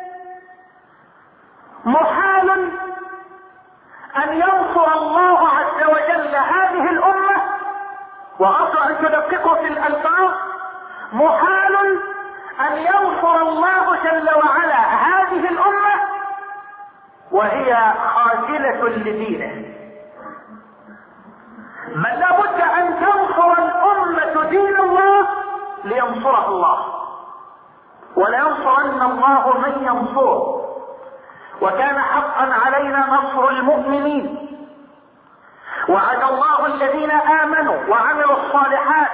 محال ان ينصر الله عز وجل هذه الامه، وارجو ان تدققوا في الالفاظ، محال ان ينصر الله جل وعلا هذه الامه وهي خاذلة لدينه، بل لابد ان تنصر الامة دين الله لينصرها الله، ولينصرن الله من ينصره، وكان حقا علينا نصر المؤمنين. وعد الله الذين امنوا وعملوا الصالحات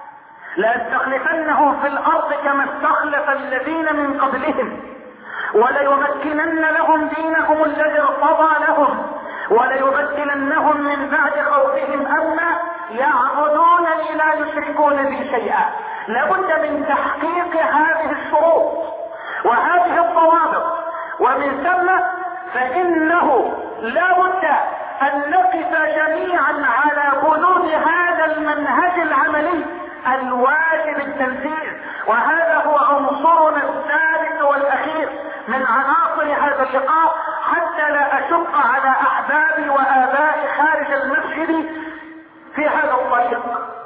ليستخلفنهم في الارض كما استخلف الذين من قبلهم، وليمكنن لهم دينهم الذي ارتضى لهم، وليبدلنهم من بعد خوفهم امنا يعبدونني لا يشركون بي شيئا. لابد من تحقيق هذه الشروط وهذه الضوابط، ومن ثم فانه لابد ان نقف جميعا على بنود هذا المنهج العملي الواجب التنفيذ، وهذا هو عنصرنا الثالث والاخير من عناصر هذا اللقاء، حتى لا اشق على احبابي وابائي خارج المسجد في هذا الطريق،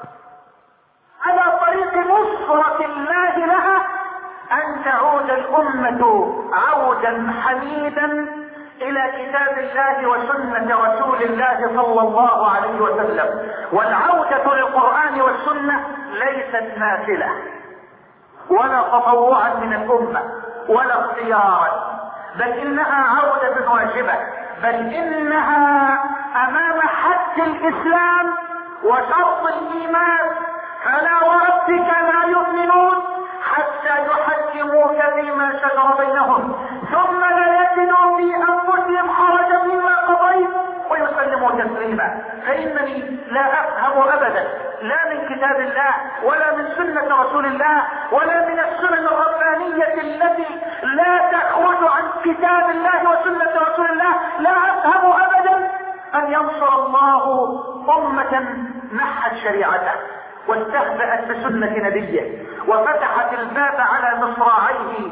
على طريق نصرة الله لها، ان تعود الامة عودا حميدا الى كتاب الله وسنة رسول الله صلى الله عليه وسلم. والعودة للقرآن والسنة ليست نافلة ولا تطوعا من الامة ولا اختيارا، بل انها عودة واجبة، بل انها امام حد الاسلام وشرط الايمان. فلا وربك لا يؤمنون حتى يحكموك فيما شجر بينهم ثم لا يجدوا في انفسهم حرجا مما قضيت ويسلموا تسليما. فانني لا افهم ابدا لا من كتاب الله ولا من سنة رسول الله ولا من السنن الربانية التي لا تخرج عن كتاب الله وسنة رسول الله، لا افهم ابدا ان ينصر الله امة نحت شريعته واستهزأت بسنة نبيه وفتحت الباب على مصراعيه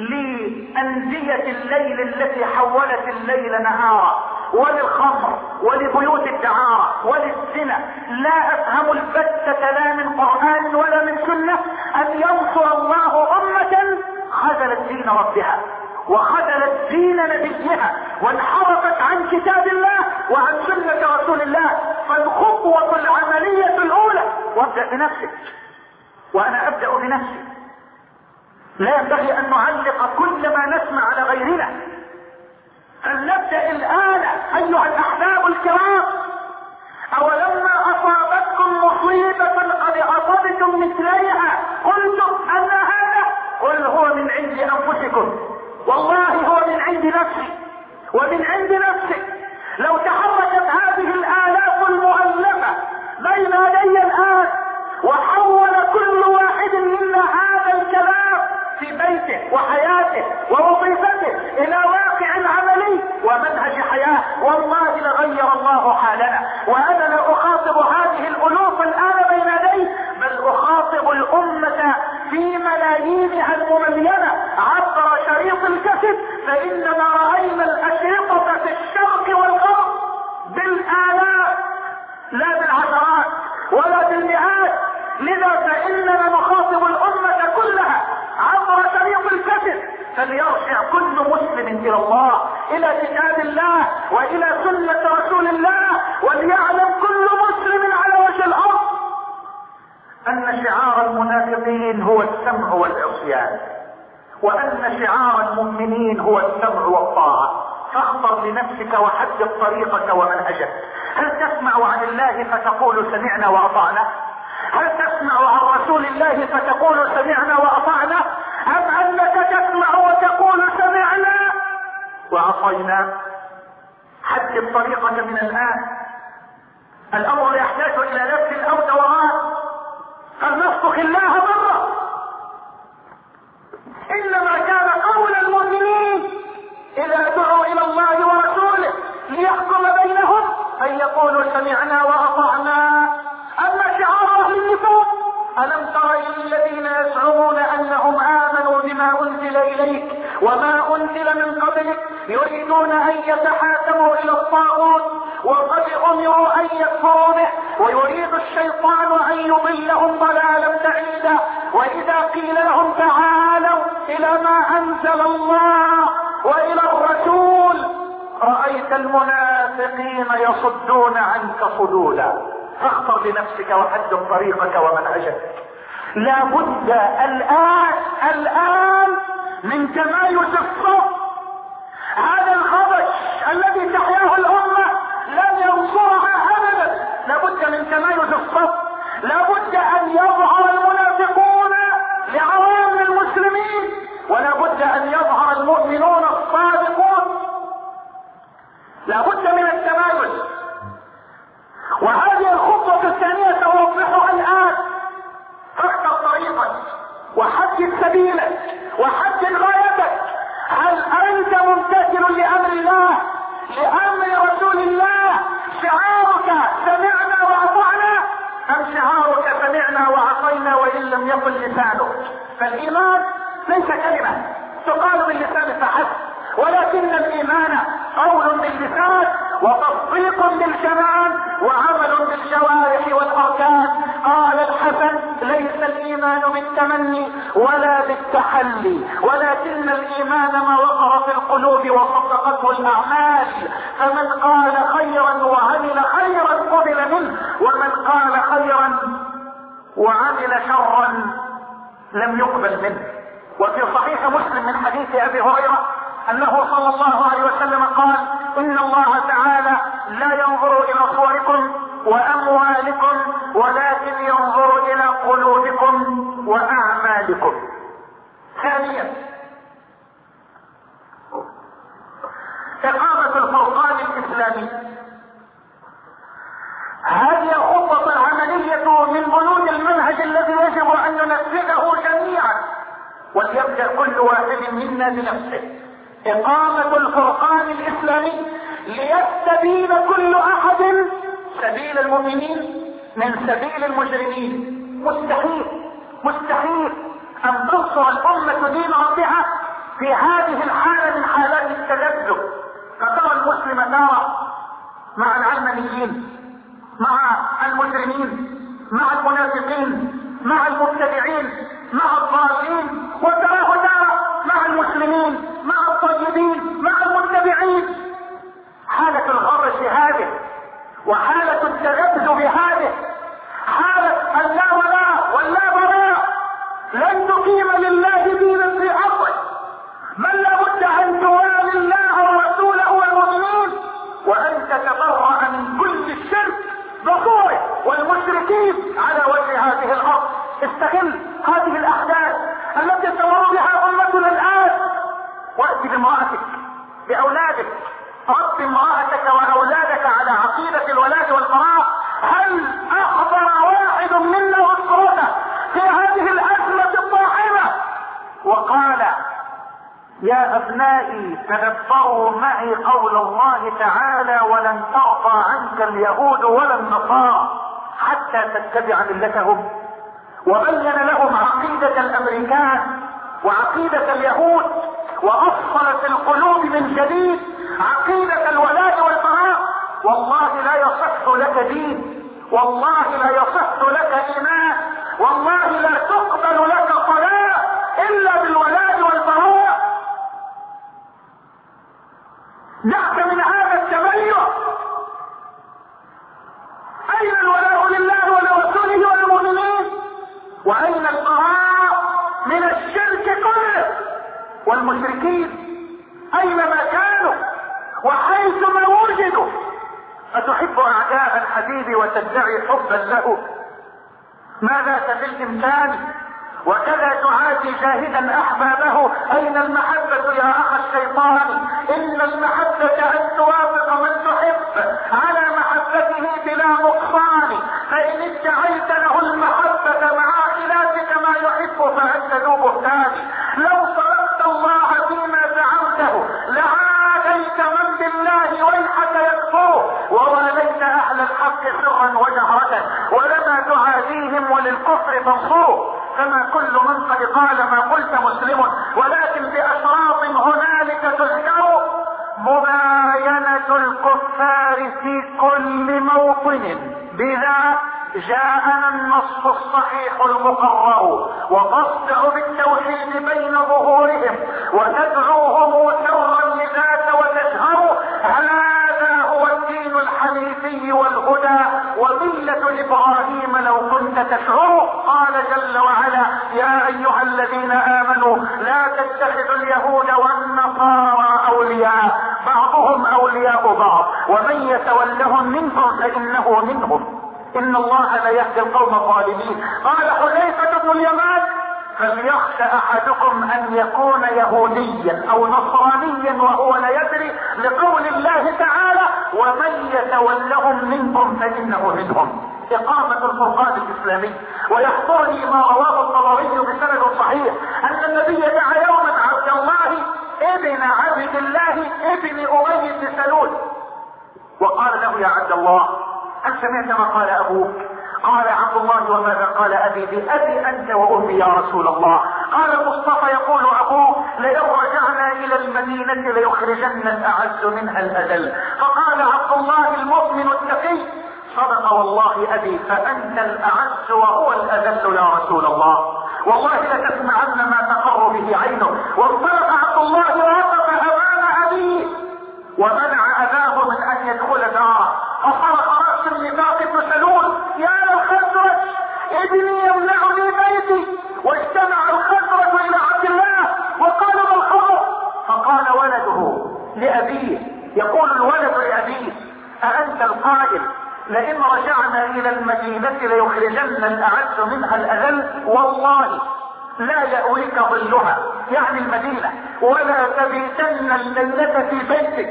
لأندية الليل التي حولت الليل نهارا، وللخمر ولبيوت الدعارة وللزنا. لا أفهم البتة لا من قرآن ولا من سنة أن ينصر الله أمة خذلت دين ربها وخذلت دين نبيها وانحرفت عن كتاب الله وعن سنة رسول الله. فالخطوة العملية الأولى، وابدأ بنفسك وأنا أبدأ بنفسي، لا ينبغي أن نعلق كل ما نسمع على غيرنا. فلنبدأ الآن أيها الأحباب الكرام. أولما أصابتكم مصيبة قد أصبتم مثليها قلتم أن هذا، قل هو من عند أنفسكم، والله هو من عند نفسي ومن عند نفسك. لو تحركت هذه الآلاف المؤلفة بين يدي الآن وحول كل واحد منا هذا الكلام في بيته وحياته ووظيفته الى واقع عملي ومنهج حياة، والله لغير الله حالنا. وانا لا اخاطب هذه الالوف الان بين يدي، بل اخاطب الامة في ملايينها المملينة عبر شريط الكسب، فاننا رأينا الاشرطة في الشرق والغرب بالالاف لا بالعشرات ولا بالمئات. لذا فاننا نخاطب الامة كلها عبر شريط الكسب فليرجع كل مسلم الى الله، الى كتاب الله والى سنة رسول الله، وليعلم كل مسلم على وجه الارض ان شعار المنافقين هو السمع والعصيان، وان شعار المؤمنين هو السمع والطاعة. فاختر لنفسك وحدد طريقك ومنهجك. هل تسمع عن الله فتقول سمعنا واطعنا؟ هل تسمع عن رسول الله فتقول سمعنا واطعنا؟ ام انك تسمع وتقول سمعنا وعصينا؟ حدد طريقك من الان. الامر يحتاج الى نفس او دوران. فلنصدق الله مرة. انما كان قول المؤمنين اذا دعوا الى الله ورسوله ليحكم بينهم ان يقولوا سمعنا واطعنا. اما شعار اهل النفاق: الم تر الى الذين يزعمون انهم امنوا بما انزل اليك وما انزل من قبلك يريدون ان يتحاكموا الى الطاغوت وقد امروا ان يكفروا به ويريد الشيطان ان يضلهم ضلالا بعيدا. واذا قيل لهم تعالوا الى ما انزل الله والى الرسول رايت المنافقين يصدون عنك صدودا. فاختر لنفسك وحدد طريقك ومنهجك. لا بد الان من تمايز الصف. هذا الخبش الذي تحياه الامه لن ينصرها ابدا. لا بد من تمايز الصف. لا بد ان يظهر المنافقون لعوام المسلمين، ولا بد ان يظهر المؤمنون الصادقون. لا بد من التمايز. وهذه الخطوة الثانية توضحها الآن. فاختر طريقك وحدد سبيلك وحدد غايتك. هل أنت ممتثل لأمر الله، لأمر رسول الله؟ شعارك سمعنا وأطعنا، أم شعارك سمعنا وعصينا وإن لم يكن لسانك؟ فالإيمان ليس كلمة تقال باللسان فحسب، ولكن الإيمان قول باللسان وتصديق بالجنان وعمل بالجوارح والاركان. قال الحسن: ليس الايمان بالتمني ولا بالتحلي، ولكن الايمان ما وقر في القلوب وصدقته الاعمال. فمن قال خيرا وعمل خيرا قبل منه، ومن قال خيرا وعمل شرا لم يقبل منه. وفي صحيح مسلم من حديث ابي هريره انه صلى الله عليه وسلم قال: ان الله تعالى لا ينظر الى صوركم واموالكم ولكن ينظر الى قلوبكم واعمالكم. ثانيا، اقامة الفرقان الاسلامي. هذه الخطة العملية من بنود المنهج الذي يجب ان ننفذه جميعا، وليبدأ كل واحد منا بنفسه. اقامة الفرقان الاسلامي ليستبين كل احد سبيل المؤمنين من سبيل المجرمين. مستحيل ان تنصر الامة دين ربها في هذه الحالة من حالات التذبذب. فترى المسلم تارة مع العلمانيين، مع المجرمين، مع المنافقين، مع المبتدعين، مع الضالين، وتراه تارة مع المسلمين، مع الطيبين، مع المتبعين. حالة الغرش هذه، وحالة التذبذب هذه، حالة اللا ولاء واللا براء. لن تقيم لله دينا في ارضه، بل لابد ان توالي الله ورسوله والمؤمنين، وان تتبرأ من كل الشرك بصوره والمشركين على وجه هذه الارض. استغل هذه الاحداث التي تمر بها امتنا الان، واتي بامرأتك باولادك، رب امرأتك واولادك على عقيدة الولاء والبراء. هل اخبر واحد منا اسرته في هذه الازمة الطاحنة وقال: يا ابنائي تدبروا معي قول الله تعالى: ولن ترضى عنك اليهود ولا النصارى حتى تتبع ملتهم؟ وبين لهم عقيدة الامريكان وعقيدة اليهود، واصل في القلوب من جديد عقيدة الولاء والبراء. والله لا يصح لك دين، والله لا يصح لك ايمان، والله لا تقبل لك صلاة الا بالولاء والبراء. المشركين اينما كانوا وحيثما وجدوا. اتحب اعداء الحبيب وتدعي حبا له؟ ماذا في الامكان؟ وكذا تعادي جاهدا احبابه. اين المحبة يا اخ الشيطان؟ ان المحبة ان توافق من تحب على محبته بلا نقصان، فان ادعيت له المحبة مع خلافك ما يحب فانت ذو بهتان. لو صدقت الله فيما زعمته لعاديت من بالله ويحك يكفر، وواليت اهل الحق سرا وجهرة، ولما تعاديهم وللكفر تنصروا. كما كل من قد قال ما قلت مسلم، ولكن بأشراط هنالك تذكر مباينة الكفار في كل موطن. بذا جاءنا النص الصحيح المقرر، وتصدع بالتوحيد بين ظهورهم وتدعوهم سرا لذاك وتجهر. هذا هو الدين الحنيفي والهدى وملة ابراهيم لو كنت تشعر. قال جل وعلا يا ايها الذين امنوا لا تتخذوا اليهود والنصارى اولياء بعضهم اولياء بعض ومن يتولهم منكم فانه منهم ان الله لا يهدي القوم الظالمين. قال حذيفة بن اليمان فليخشى احدكم ان يكون يهوديا او نصرانيا وهو لا يدري، لقول الله تعالى ومن يتولهم منكم فانه منهم. اقامة الفرقان الاسلامي. ويحضرني ما رواه الطبري بسند صحيح ان النبي دعا يوما عبد الله ابن عبد الله ابن ابي بن سلول وقال له يا عبد الله هل سمعت ما قال ابوك؟ قال عبد الله وماذا قال ابي؟ بابي انت وامي يا رسول الله. قال المصطفى يقول ابوه لئن رجعنا الى المدينة ليخرجن الاعز منها الاذل. فقال عبد الله المؤمن التقي صدق والله ابي فانت الاعز وهو الاذل يا رسول الله، والله لتسمعن ما تقر به عينه. وانطلق عبد الله ووقف امام ابيه ومنع اباه من ان يدخل داره. فصرخ راس النفاق بن سلول يا الخزرج ابني يمنعني بيتي. واجتمع الخزرج الى عبد الله وقالوا ما الخبر؟ فقال ولده لابيه، يقول الولد لابيه أأنت القائل لئن رجعنا الى المدينة ليخرجن الاعز منها الاذل؟ والله لا يأويك ظلها يعني المدينة ولا تبيتن الليلة في بيتك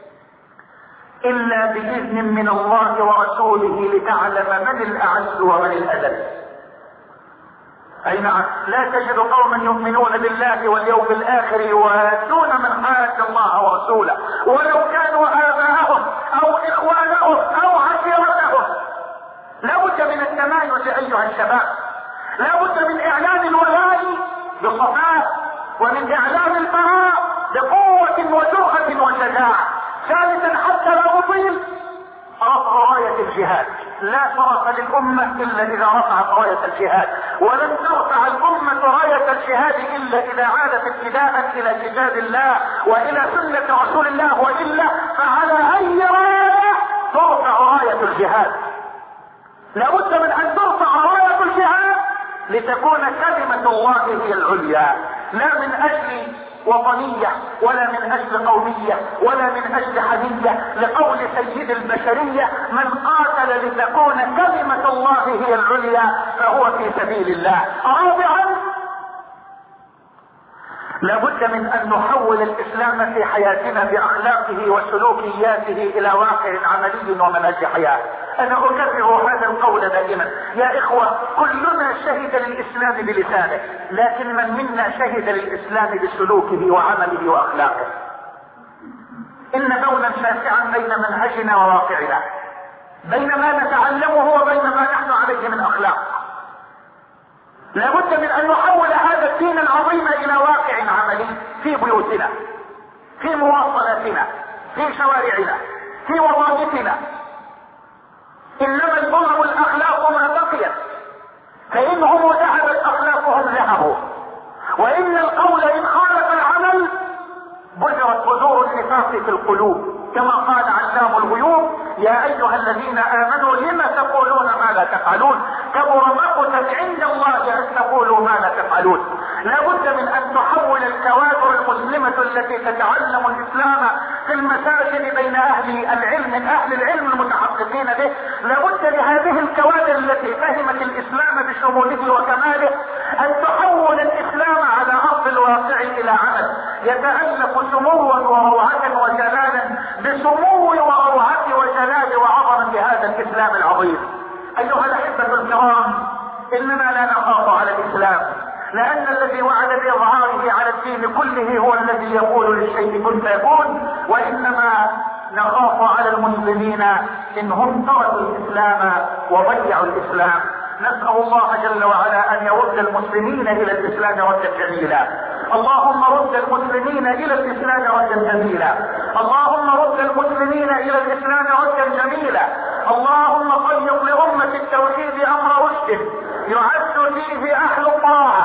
الا باذن من الله ورسوله لتعلم من الاعز ومن الاذل. اي نعم، لا تجد قوما يؤمنون بالله واليوم الاخر يوادون من حاد الله ورسوله ولو كانوا اباءهم او اخوانهم او عشيرتهم. لابد من التمايز ايها الشباب، لابد من اعلان الولاء بصفاء ومن اعلان البراء بقوة وجرأة وشجاعة. ثالثا حتى لا اطيل رفع راية الجهاد. لا شرف للأمة إلا إذا رفعت راية الجهاد، ولن ترفع الأمة راية الجهاد إلا إذا عادت ابتداء إلى كتاب الله وإلى سنة رسول الله، وإلا فعلى أي راية ترفع راية الجهاد. لابد من أن ترفع راية الجهاد لتكون كلمة الله هي العليا، لا من أجل وطنية ولا من اجل قومية ولا من اجل حمية. لقول سيد البشرية من قاتل لتكون كلمة الله هي العليا فهو في سبيل الله. رابعا لابد من ان نحول الاسلام في حياتنا باخلاقه وسلوكياته الى واقع عملي ومنهج حياة. انا اكرر هذا القول دائما يا اخوة، كلنا شهد للاسلام بلسانه، لكن من منا شهد للاسلام بسلوكه وعمله واخلاقه. ان بونا شاسعا بين منهجنا وواقعنا، بين ما نتعلمه وبين ما نحن عليه من اخلاق. لابد من ان نحول هذا الدين العظيم الى واقع عملي في بيوتنا، في مواصلاتنا، في شوارعنا، في وظائفنا. انما الامم الاخلاق ما بقيت، فانهم ذهبت اخلاقهم ذهبوا، وان القول ان خالف العمل بذرت بذور النفاق في القلوب، كما قال علام الغيوب يا ايها الذين امنوا لم تقولون ما لا تفعلون كبر مقتا عند الله ان تقولوا ما لا تفعلون. لابد من ان تحول الكوادر المسلمة التي تتعلم الاسلام في المساجد بين اهل العلم، من اهل العلم المتحققين به، لابد لهذه الكوادر التي فهمت الاسلام بشموله وكماله ان تحول الاسلام على ارض الواقع الى عمل يتألف سموا وروعة وجلالا بسمو وروعة وجلال وعظمة هذا الاسلام العظيم. ايها الاحبة الكرام، اننا لا نخاف على الاسلام، لان الذي وعد باظهاره على الدين كله هو الذي يقول للشيء كن فيكون، وانما نخاف على المسلمين ان هم تركوا الاسلام وضيعوا الاسلام. نسأل الله جل وعلا ان يرد المسلمين الى الاسلام ردا جميلا. اللهم رد المسلمين الى الاسلام ردا جميلا. اللهم رد المسلمين الى الاسلام ردا جميلا. اللهم طيب لأمة التوحيد امر رشد يعز فيه اهل الطاعة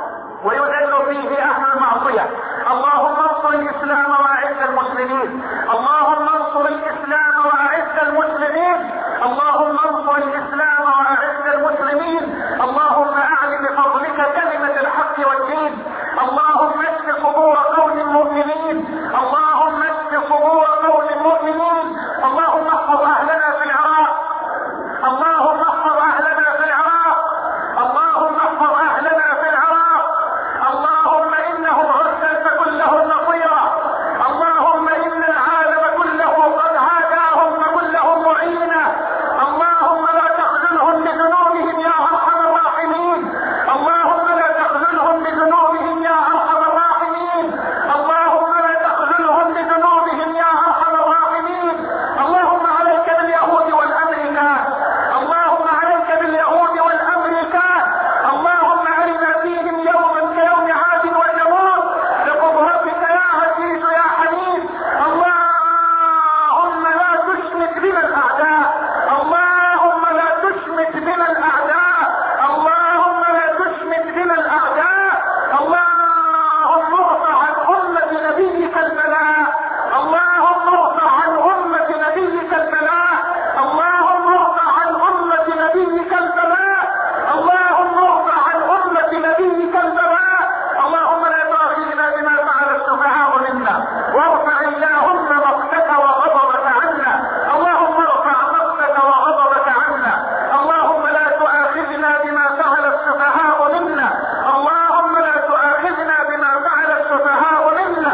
ويذل فيه اهل المعصية. اللهم انصر الاسلام واعز المسلمين. اللهم انصر الاسلام واعز المسلمين. اللهم انصر الاسلام واعز المسلمين. اللهم اعل بفضلك كلمة الحق والدين. اللهم اشف صدور قوم المؤمنين. اللهم اشف صدور قوم المؤمنين. اللهم احفظ اهلنا في العراق. اللهم احفظ اهلنا في العراق. اللهم احفظ اهلنا في العراق. اللهم انهم عزا فكن لهم نصيرا. اللهم ان العالم كله قد عاداهم فكن لهم معينا. اللهم لا تخذلهم بذنوبهم يا ارحم الراحمين. اللهم لا تخذلهم بذنوبهم يا ارحم الراحمين. اللهم لا تخذلهم بذنوبهم يا ارحم الراحمين. اللهم عليك باليهود والامريكان. اللهم عليك باليهود والامريكان. اللهم ارنا فيهم يوما كيوم عاد وثمود بقدرتك يا عزيز يا حميد. اللهم لا تشمت بنا الاعداء. اللهم لا تشمت بنا الاعداء. اللهم لا تشمت بنا الاعداء. اللهم ارفع عن امة نبيك البلاء. اللهم ارفع عن امة نبيك البلاء. اللهم ارفع عن امة نبيك البلاء. اللهم ارفع عن امة نبيك البلاء. اللهم لا تؤاخذنا بما فعل السفهاء منا، وارفع اللهم مقتك وغضبك عنا. اللهم ارفع مقتك وغضبك عنا. اللهم لا تؤاخذنا بما فعل السفهاء منا. اللهم لا تؤاخذنا بما فعل السفهاء منا.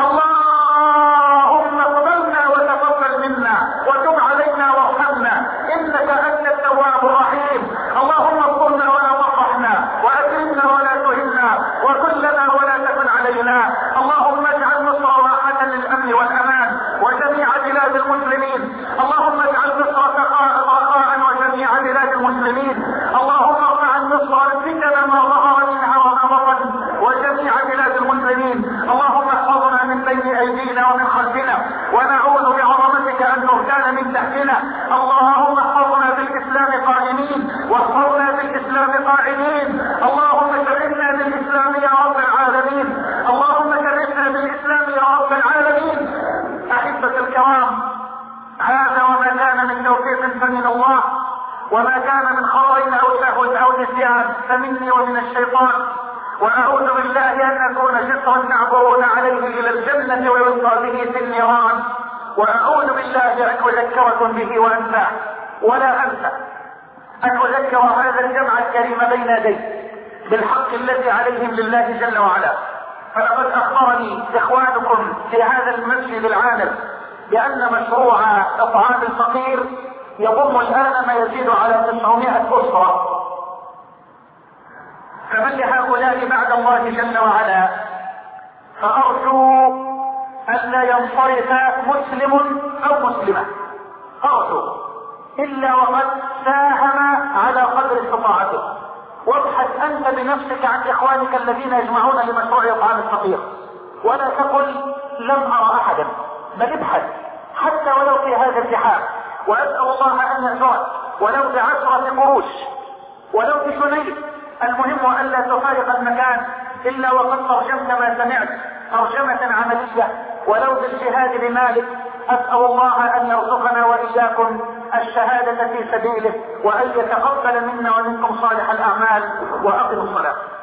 اللهم اقبلنا وتقبل منا وتب علينا وارحمنا انك انت التواب الرحيم. اللهم اغفرنا ولا تفضحنا واكرمنا ولا تهنا وكن لنا ولا تكن علينا. اللهم اجعل مصر راحة للامن والامان وجميع بلاد المسلمين. اللهم اجعل مصر رخاء وجميع بلاد المسلمين. اللهم ارفع عن مصر الفتن ما ظهر منها وما بطن وجميع بلاد المسلمين. اللهم احفظنا من بين ايدينا ومن خلفنا ونعوذ بعظمتك ان نغتال من تحتنا. اللهم احفظنا بالاسلام قائمين واحفظنا بالاسلام قاعدين. اللهم شرفنا بالاسلام يا رب العالمين. اللهم شرفنا بالاسلام يا رب العالمين. احبة الكرام، هذا وما كان من توفيق فمن الله، وما كان من خطأ او سهو او نسيان فمني ومن الشيطان، واعوذ بالله ان اكون جسرا تعبرون عليه الى الجنة ويلقى به في النيران، واعوذ بالله ان اذكركم به وانساه، ولا انسى ان اذكر هذا الجمع الكريم بين يدي بالحق الذي عليهم لله جل وعلا. فلقد اخبرني اخوانكم في هذا المسجد العامر بان مشروع اطعام الفقير يضم الان ما يزيد على 900 اسرة. فمن لهؤلاء بعد الله جل وعلا، فارجو الا ينصرف مسلم او مسلمة، ارجو الا وقد ساهم على قدر استطاعته. وابحث انت بنفسك عن اخوانك الذين يجمعون لمشروع اطعام الفقير، ولا تقل لم ارى احدا، بل ابحث حتى ولو في هذا الزحام، واسال الله ان يأجرك ولو ب10 قروش ولو بجنيه. المهم الا تفارق المكان الا وقد ترجمت ما سمعت ترجمة عملية ولو بالجهاد بمالك. اسال الله ان يرزقنا واياكم الشهادة في سبيله، وان يتقبل منا ومنكم صالح الاعمال. واقم الصلاة.